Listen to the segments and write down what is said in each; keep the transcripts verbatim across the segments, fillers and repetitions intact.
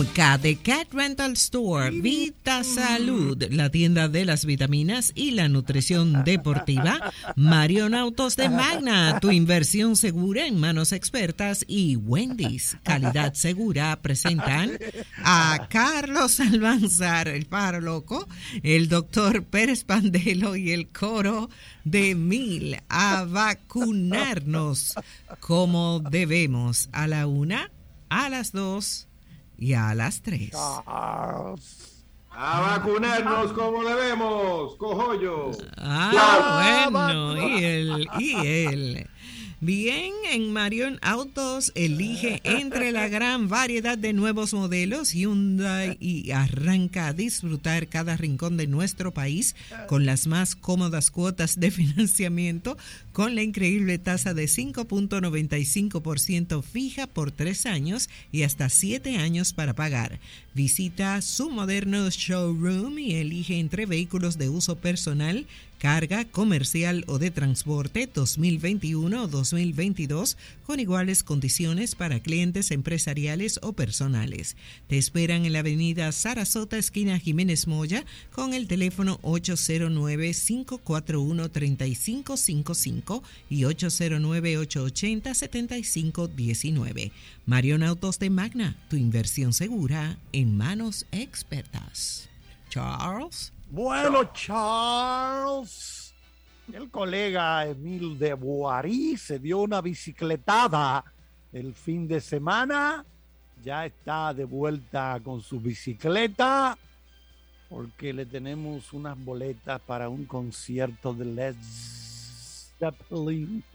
Cerca de Cat Rental Store, Vita Salud, la tienda de las vitaminas y la nutrición deportiva, Marion Autos de Magna, tu inversión segura en manos expertas, y Wendy's, calidad segura, presentan a Carlos Almanzar, el Faro Loco, el doctor Pérez Pandelo y el coro de Mil a vacunarnos como debemos, a la una, a las dos y a las tres. A vacunarnos como debemos, cojollo. Ah, bueno, y él, y él. Bien, en Marion Autos elige entre la gran variedad de nuevos modelos Hyundai y arranca a disfrutar cada rincón de nuestro país con las más cómodas cuotas de financiamiento, con la increíble tasa de cinco punto noventa y cinco por ciento fija por tres años y hasta siete años para pagar. Visita su moderno showroom y elige entre vehículos de uso personal, carga, comercial o de transporte dos mil veintiuno o dos mil veintidós con iguales condiciones para clientes empresariales o personales. Te esperan en la avenida Sarasota, esquina Jiménez Moya, con el teléfono ocho cero nueve, cinco cuatro uno, tres cinco cinco cinco y ocho cero nueve, ocho ocho cero, siete cinco uno nueve. Marion Autos de Magna, tu inversión segura en manos expertas. Charles. Bueno, Charles, el colega Emil de Boarí se dio una bicicletada el fin de semana. Ya está de vuelta con su bicicleta porque le tenemos unas boletas para un concierto de Led Zeppelin.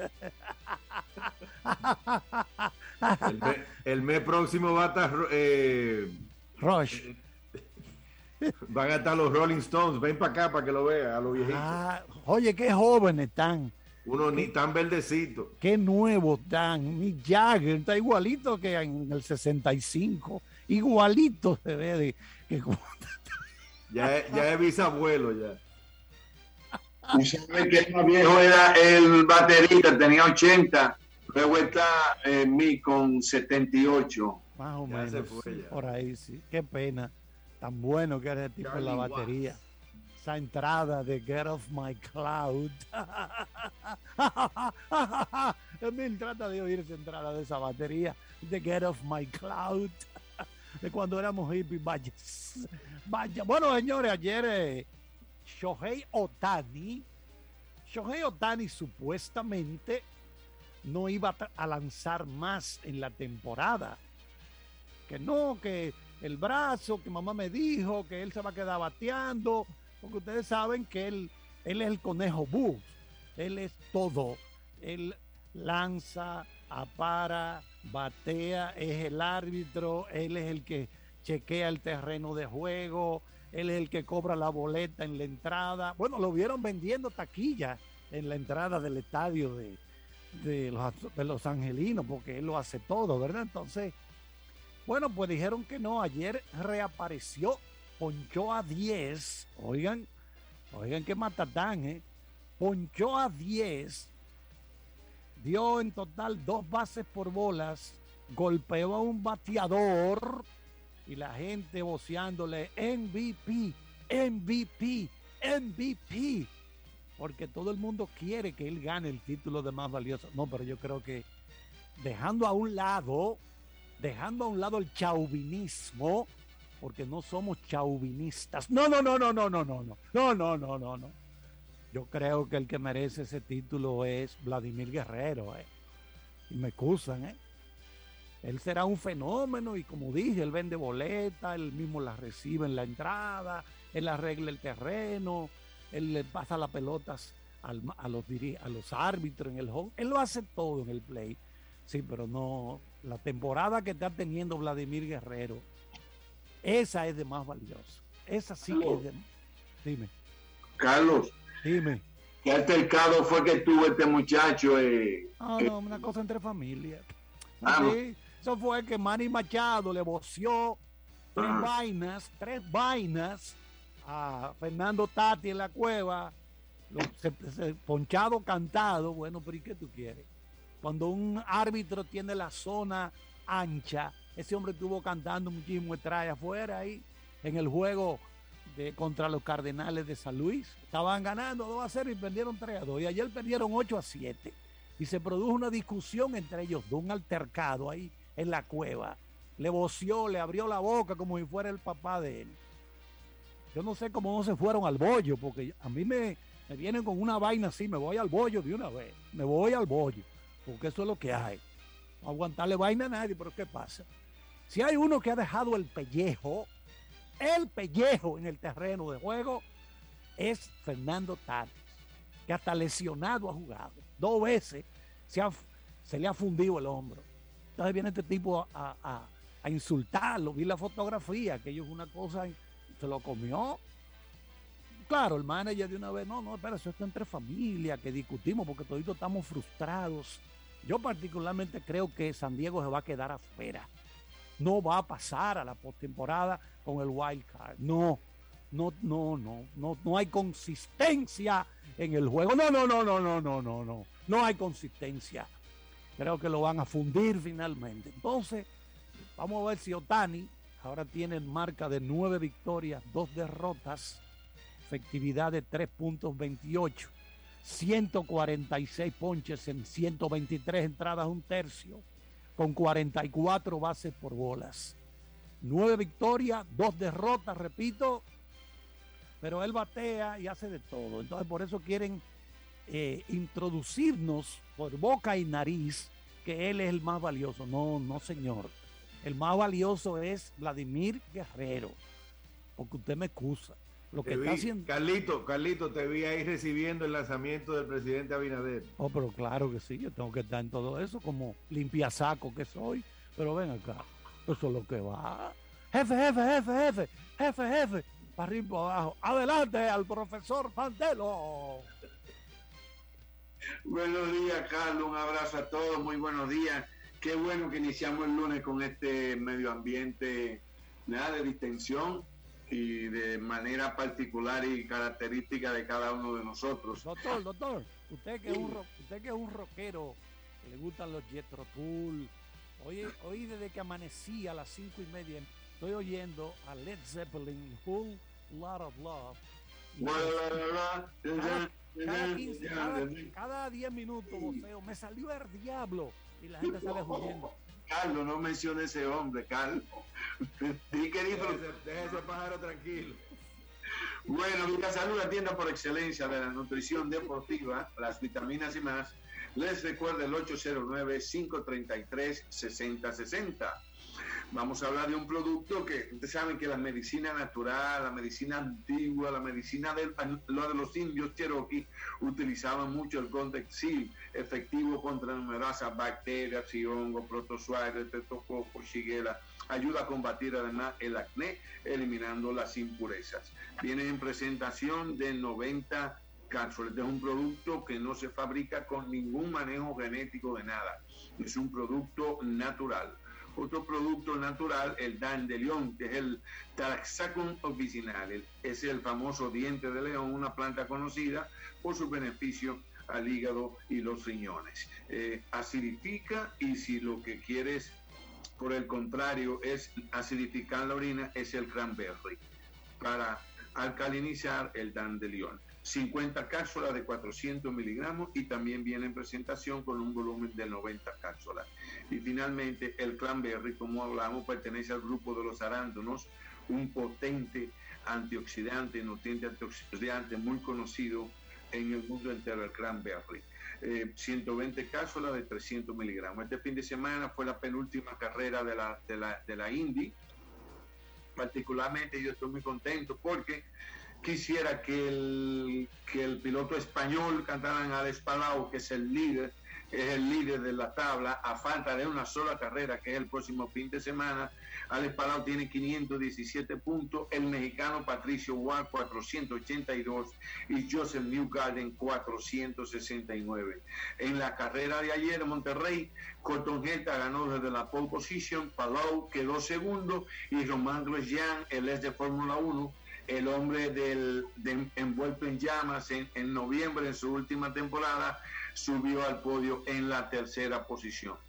El mes, el mes próximo va a estar eh, Rush. Van a estar los Rolling Stones. Ven para acá para que lo veas, a los viejitos. Ah, oye, qué jóvenes están. Uno ni tan verdecito. Qué nuevos están. Mick Jagger está igualito que en el sesenta y cinco. Igualito se ve de que ya, es, ya es bisabuelo ya. Y sabe que el más viejo era el baterista, tenía ochenta. Luego está eh, Mick con setenta y ocho. Más o Ya menos. se fue, Sí, ya. por ahí sí. Qué pena. Tan bueno que era el tipo en la Charlie batería. Watts. Esa entrada de Get Off My Cloud. Emil trata de oír esa entrada de esa batería de Get Off My Cloud. De cuando éramos hippies. Vaya. Vaya. Bueno, señores, ayer eh, Shohei Ohtani. Shohei Ohtani supuestamente no iba a, a lanzar más en la temporada. Que no, que el brazo, que mamá me dijo que él se va a quedar bateando, porque ustedes saben que él, él es el conejo bus, él es todo, él lanza, apara, batea, es el árbitro, él es el que chequea el terreno de juego, él es el que cobra la boleta en la entrada. Bueno, lo vieron vendiendo taquilla en la entrada del estadio de, de, los, de los angelinos, porque él lo hace todo, ¿verdad? Entonces, bueno, pues dijeron que no. Ayer reapareció, ponchó a diez. Oigan, oigan qué matatán, ¿eh? Ponchó a diez. Dio en total dos bases por bolas. Golpeó a un bateador. Y la gente voceándole M V P, M V P, M V P. Porque todo el mundo quiere que él gane el título de más valioso. No, pero yo creo que dejando a un lado... dejando a un lado el chauvinismo, porque no somos chauvinistas. No, no, no, no, no, no, no, no, no, no, no, no, no. Yo creo que el que merece ese título es Vladimir Guerrero, eh. Y me excusan, eh. Él será un fenómeno y como dije, él vende boletas, él mismo las recibe en la entrada, él arregla el terreno, él le pasa las pelotas al, a, los, a los árbitros en el home, él lo hace todo en el play. Sí, pero no, la temporada que está teniendo Vladimir Guerrero, esa es de más valioso. Esa sí que es de... Dime. Carlos, Dime. ¿qué altercado fue que tuvo este muchacho? Eh, No, eh, no, una cosa entre familias. Vamos. Sí, eso fue que Manny Machado le voció tres Ah. vainas, tres vainas a Fernando Tati en la cueva, lo, se, se- ponchado, cantado. Bueno, pero ¿y qué tú quieres? Cuando un árbitro tiene la zona ancha, Ese hombre estuvo cantando muchísimo traje afuera ahí en el juego de, contra los Cardenales de San Luis. Estaban ganando dos a cero y perdieron tres a dos. Y ayer perdieron ocho a siete. Y se produjo una discusión entre ellos dos, un altercado ahí en la cueva. Le voció, le abrió la boca como si fuera el papá de él. Yo no sé cómo no se fueron al bollo, porque a mí me, me vienen con una vaina así, me voy al bollo de una vez. Me voy al bollo, porque eso es lo que hay. No aguantarle vaina a nadie, pero ¿qué pasa? Si hay uno que ha dejado el pellejo, el pellejo en el terreno de juego, es Fernando Tatis, que hasta lesionado ha jugado. Dos veces se, ha, se le ha fundido el hombro. Entonces viene este tipo a, a, a insultarlo. Vi la fotografía, que ellos una cosa, se lo comió. Claro, el manager de una vez, no, no, espera, eso está entre familia, que discutimos porque toditos estamos frustrados. Yo particularmente creo que San Diego se va a quedar afuera. No va a pasar a la postemporada con el wild card. No, no, no, no, no, no hay consistencia en el juego. No, no, no, no, no, no, no, no. No hay consistencia. Creo que lo van a fundir finalmente. Entonces, vamos a ver si Ohtani ahora tiene marca de nueve victorias, dos derrotas, efectividad de tres punto veintiocho, ciento cuarenta y seis ponches en ciento veintitrés entradas, un tercio, con cuarenta y cuatro bases por bolas. Nueve victorias, dos derrotas, repito, pero él batea y hace de todo. Entonces por eso quieren eh, introducirnos por boca y nariz que él es el más valioso. No, no señor. El más valioso es Vladimir Guerrero, porque usted me excusa. Lo que te está vi, haciendo... Carlito, Carlito, te vi ahí recibiendo el lanzamiento del presidente Abinader. Oh, pero claro que sí, yo tengo que estar en todo eso como limpiasaco que soy. Pero ven acá, eso es lo que va. Jefe, jefe, jefe, jefe, jefe, jefe, para arriba y para abajo. Adelante al profesor Pantelo. Buenos días, Carlos, un abrazo a todos, muy buenos días. Qué bueno que iniciamos el lunes con este medio ambiente, nada de distensión y de manera particular y característica de cada uno de nosotros. Doctor, doctor, usted que es un, ro- usted que es un rockero, que le gustan los Jethro Tull, hoy, hoy desde que amanecí a las cinco y media, estoy oyendo a Led Zeppelin, Whole Lot of Love. Y cada, cada quince, cada, cada diez minutos, voceo, me salió el diablo y la gente sale huyendo. Carlos, no mencione ese hombre, Carlos. Sí, querido. Déjese, déjese pájaro tranquilo. Bueno, Vita Salud, la tienda por excelencia de la nutrición deportiva, las vitaminas y más. Les recuerda el ocho cero nueve, cinco tres tres, seis cero seis cero. Vamos a hablar de un producto que ustedes saben que la medicina natural, la medicina antigua, la medicina de, lo de los indios Cherokee utilizaban mucho el Contexil, efectivo contra numerosas bacterias y hongos, protozoarios, testococo, shigella. Ayuda a combatir además el acné, eliminando las impurezas. Viene en presentación de noventa cápsulas. Este es un producto que no se fabrica con ningún manejo genético de nada. Es un producto natural. Otro producto natural, el dandelion, que es el Taraxacum officinalis, es el famoso diente de león, una planta conocida por su beneficio al hígado y los riñones. Eh, acidifica, y si lo que quieres, por el contrario, es acidificar la orina, es el cranberry. Para alcalinizar, el dandelion. cincuenta cápsulas de cuatrocientos miligramos y también viene en presentación con un volumen de noventa cápsulas. Y finalmente el cranberry, como hablamos, pertenece al grupo de los arándanos, un potente antioxidante, nutriente antioxidante muy conocido en el mundo entero, el cranberry. Eh, ciento veinte cápsulas de trescientos miligramos. Este fin de semana fue la penúltima carrera de la, de la, de la Indy. Particularmente yo estoy muy contento porque quisiera que el, que el piloto español Catalán Alex Palau, que es el líder, es el líder de la tabla, a falta de una sola carrera, que es el próximo fin de semana. Alex Palau tiene quinientos diecisiete puntos, el mexicano Patricio Ward cuatrocientos ochenta y dos y Joseph Newgarden cuatrocientos sesenta y nueve. En la carrera de ayer en Monterrey, Colton Herta ganó desde la pole position, Palau quedó segundo y Román Grosjean, el ex de Fórmula uno, el hombre del de, envuelto en llamas en, en noviembre en su última temporada, subió al podio en la tercera posición.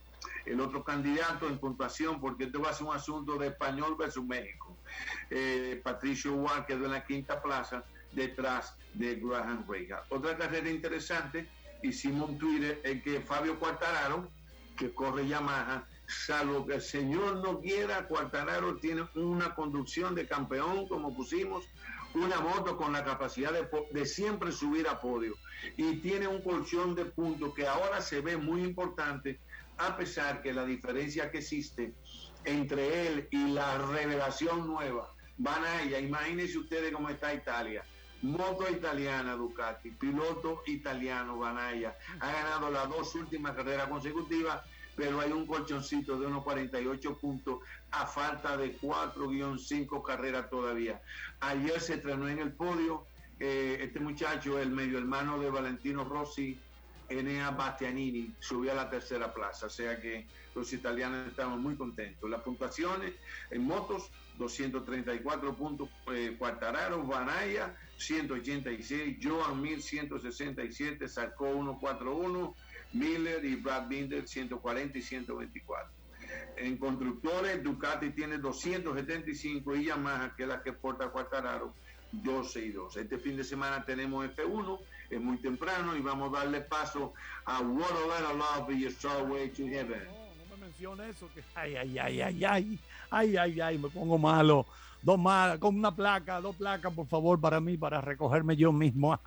el otro candidato en puntuación, porque esto va a ser un asunto de Español versus México. Eh, Patricio Ward quedó en la quinta plaza detrás de Graham Rahal. Otra carrera interesante, hicimos un Twitter, el que Fabio Quartararo, que corre Yamaha, salvo que el señor no quiera, Quartararo tiene una conducción de campeón, como pusimos, una moto con la capacidad de, de siempre subir a podio, y tiene un colchón de puntos que ahora se ve muy importante, a pesar que la diferencia que existe entre él y la revelación nueva, Banaya. Imagínense ustedes cómo está Italia, moto italiana Ducati, piloto italiano Banaya, ha ganado las dos últimas carreras consecutivas, pero hay un colchoncito de unos cuarenta y ocho puntos a falta de cuatro a cinco carreras todavía. Ayer se estrenó en el podio eh, este muchacho, el medio hermano de Valentino Rossi, Enea Bastianini, subió a la tercera plaza, o sea que los italianos estamos muy contentos. Las puntuaciones en motos, doscientos treinta y cuatro puntos, eh, Quartararo, Banaya ciento ochenta y seis, Joan Mir ciento sesenta y siete, sacó ciento cuarenta y uno, Miller y Brad Binder ciento cuarenta y ciento veinticuatro. En constructores, Ducati tiene doscientos setenta y cinco y Yamaha, que es la que porta Quartararo, doce y dos. Este fin de semana tenemos F uno, es muy temprano y vamos a darle paso a What a Lot of Love y Starway to Heaven. No, no me mencione eso, que ay, ay, ay, ay, ay, ay, ay, ay, me pongo malo. Dos más, con una placa, dos placas, por favor, para mí, para recogerme yo mismo.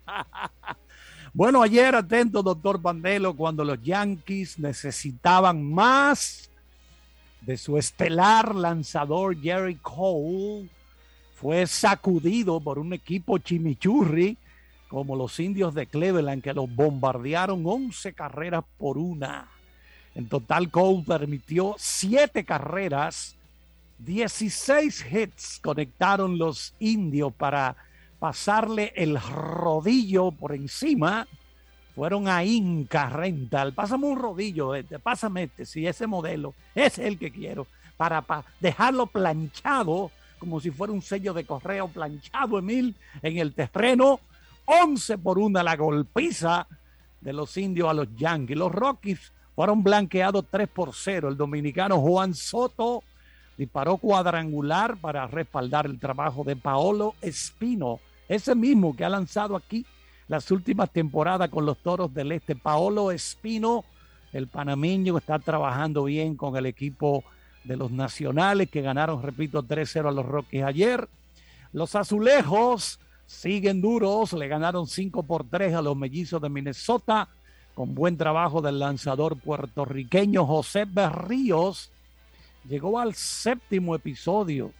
Bueno, ayer, atento, doctor Pandelo, cuando los Yankees necesitaban más de su estelar lanzador Gerrit Cole, fue sacudido por un equipo chimichurri como los Indios de Cleveland, que los bombardearon once carreras por una. En total, Cole permitió siete carreras, dieciséis hits conectaron los Indios para pasarle el rodillo por encima. Fueron a Inca Rental, pásame un rodillo, este, pásame este, si ese modelo, ese es el que quiero, para, para dejarlo planchado, como si fuera un sello de correo planchado, Emil, en el terreno. Once por una la golpiza de los Indios a los Yankees. Los Rockies fueron blanqueados tres por cero. El dominicano Juan Soto disparó cuadrangular para respaldar el trabajo de Paolo Espino, ese mismo que ha lanzado aquí las últimas temporadas con los Toros del Este. Paolo Espino, el panameño, está trabajando bien con el equipo de los Nacionales, que ganaron, repito, tres cero a los Rockies ayer. Los Azulejos siguen duros, le ganaron cinco por tres a los Mellizos de Minnesota, con buen trabajo del lanzador puertorriqueño José Berríos. Llegó al séptimo episodio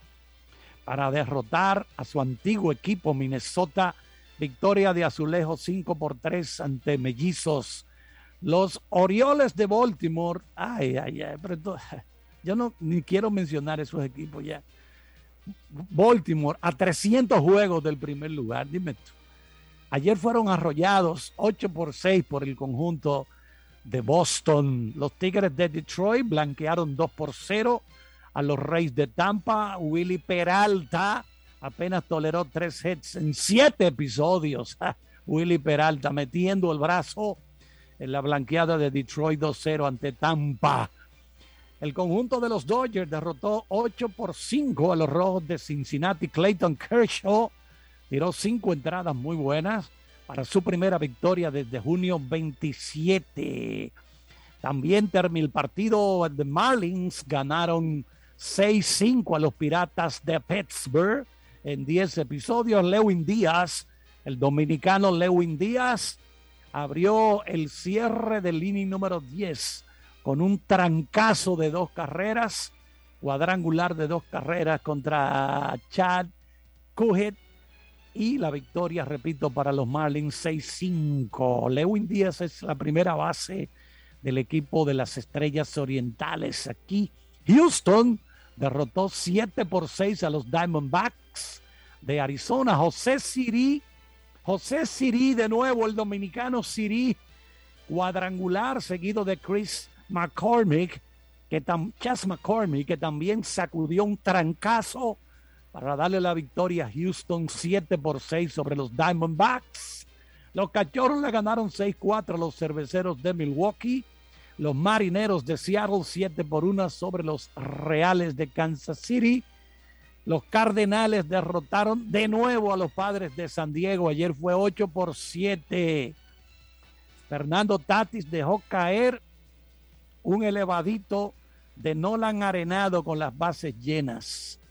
para derrotar a su antiguo equipo Minnesota. Victoria de Azulejos cinco por tres ante Mellizos. Los Orioles de Baltimore, ay, ay, ay, pero esto, yo no ni quiero mencionar esos equipos ya. Baltimore a trescientos juegos del primer lugar, dime tú. Ayer fueron arrollados ocho por seis por el conjunto de Boston. Los Tigres de Detroit blanquearon dos por cero a los Rays de Tampa. Willy Peralta apenas toleró tres hits en siete episodios. Willy Peralta metiendo el brazo en la blanqueada de Detroit dos cero ante Tampa. El conjunto de los Dodgers derrotó ocho por cinco a los Rojos de Cincinnati. Clayton Kershaw tiró cinco entradas muy buenas para su primera victoria desde junio veintisiete. También terminó el partido de Marlins, ganaron seis cinco a los Piratas de Pittsburgh en diez episodios. Lewin Díaz, el dominicano Lewin Díaz, abrió el cierre del inning número diez con un trancazo de dos carreras, cuadrangular de dos carreras contra Chad Kuhit, y la victoria, repito, para los Marlins seis cinco. Lewin Díaz es la primera base del equipo de las Estrellas Orientales. Aquí Houston derrotó siete por seis a los Diamondbacks de Arizona. José Siri, José Siri de nuevo, el dominicano Siri, cuadrangular seguido de Chris McCormick, que tam, Chas McCormick, que también sacudió un trancazo para darle la victoria a Houston siete por seis sobre los Diamondbacks. Los Cachorros le ganaron seis cuatro a los Cerveceros de Milwaukee. los Marineros de Seattle, siete por uno sobre los Reales de Kansas City. Los Cardenales derrotaron de nuevo a los Padres de San Diego. Ayer fue ocho por siete. Fernando Tatis dejó caer un elevadito de Nolan Arenado con las bases llenas.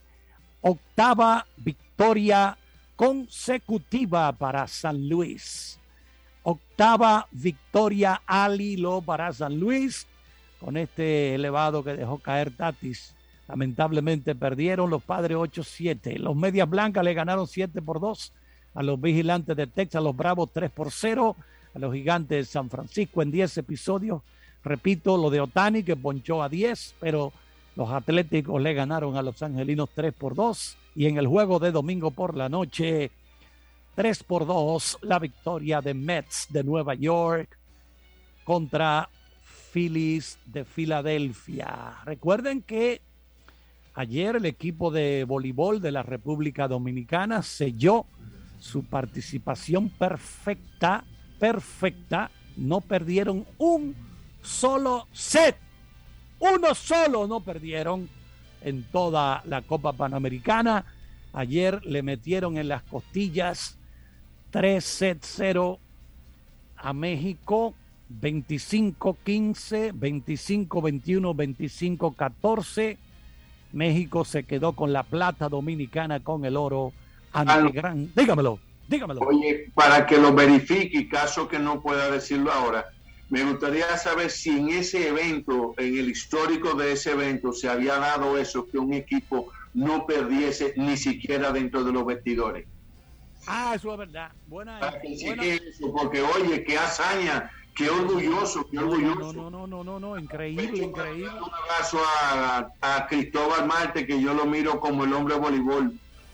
Octava victoria consecutiva para San Luis. Octava victoria al hilo para San Luis con este elevado que dejó caer Tatis. Lamentablemente perdieron los Padres ocho siete. Los Medias Blancas le ganaron siete por dos a los Vigilantes de Texas, los Bravos tres por cero, a los Gigantes de San Francisco en diez episodios. Repito, lo de Ohtani que ponchó a diez, pero los Atléticos le ganaron a los Angelinos tres por dos. Y en el juego de domingo por la noche, tres por dos, la victoria de Mets de Nueva York contra Phillies de Filadelfia. Recuerden que ayer el equipo de voleibol de la República Dominicana selló su participación perfecta, perfecta. No perdieron un solo set. Uno solo no perdieron en toda la Copa Panamericana. Ayer le metieron en las costillas tres sets cero a México, veinticinco quince, veinticinco veintiuno, veinticinco catorce. México se quedó con la plata, Dominicana con el oro ante ah, gran... Dígamelo, dígamelo. Oye, para que lo verifique, caso que no pueda decirlo ahora, me gustaría saber si en ese evento, en el histórico de ese evento, se había dado eso, que un equipo no perdiese ni siquiera dentro de los vestidores. Ah, eso es verdad. Buena, Para que buena. Eso, porque oye, qué hazaña, qué orgulloso, qué orgulloso. No, no, no, no, no, no, increíble, increíble. Un abrazo a, a Cristóbal Marte, que yo lo miro como el hombre de voleibol.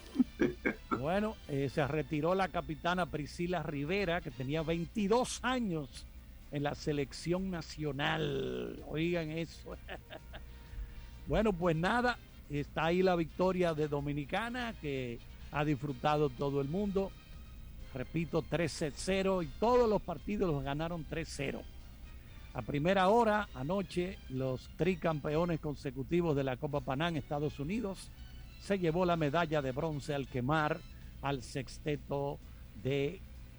Bueno, eh, se retiró la capitana Priscila Rivera, que tenía veintidós años en la selección nacional. Oigan eso. Bueno, pues nada, está ahí la victoria de Dominicana, que ha disfrutado todo el mundo. Repito, tres cero y todos los partidos los ganaron tres cero. A primera hora, anoche, los tricampeones consecutivos de la Copa Panam, Estados Unidos, se llevó la medalla de bronce al quemar al sexteto de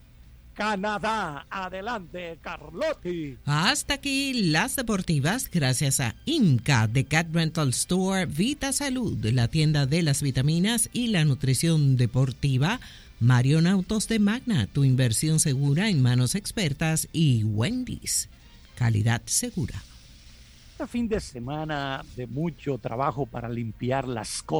Canadá. Adelante, Carlotti. Hasta aquí las deportivas, gracias a IMCA de Cat Rental Store, Vita Salud, la tienda de las vitaminas y la nutrición deportiva, Marion Autos de Magna, tu inversión segura en manos expertas, y Wendy's, calidad segura. Este fin de semana de mucho trabajo para limpiar las cosas.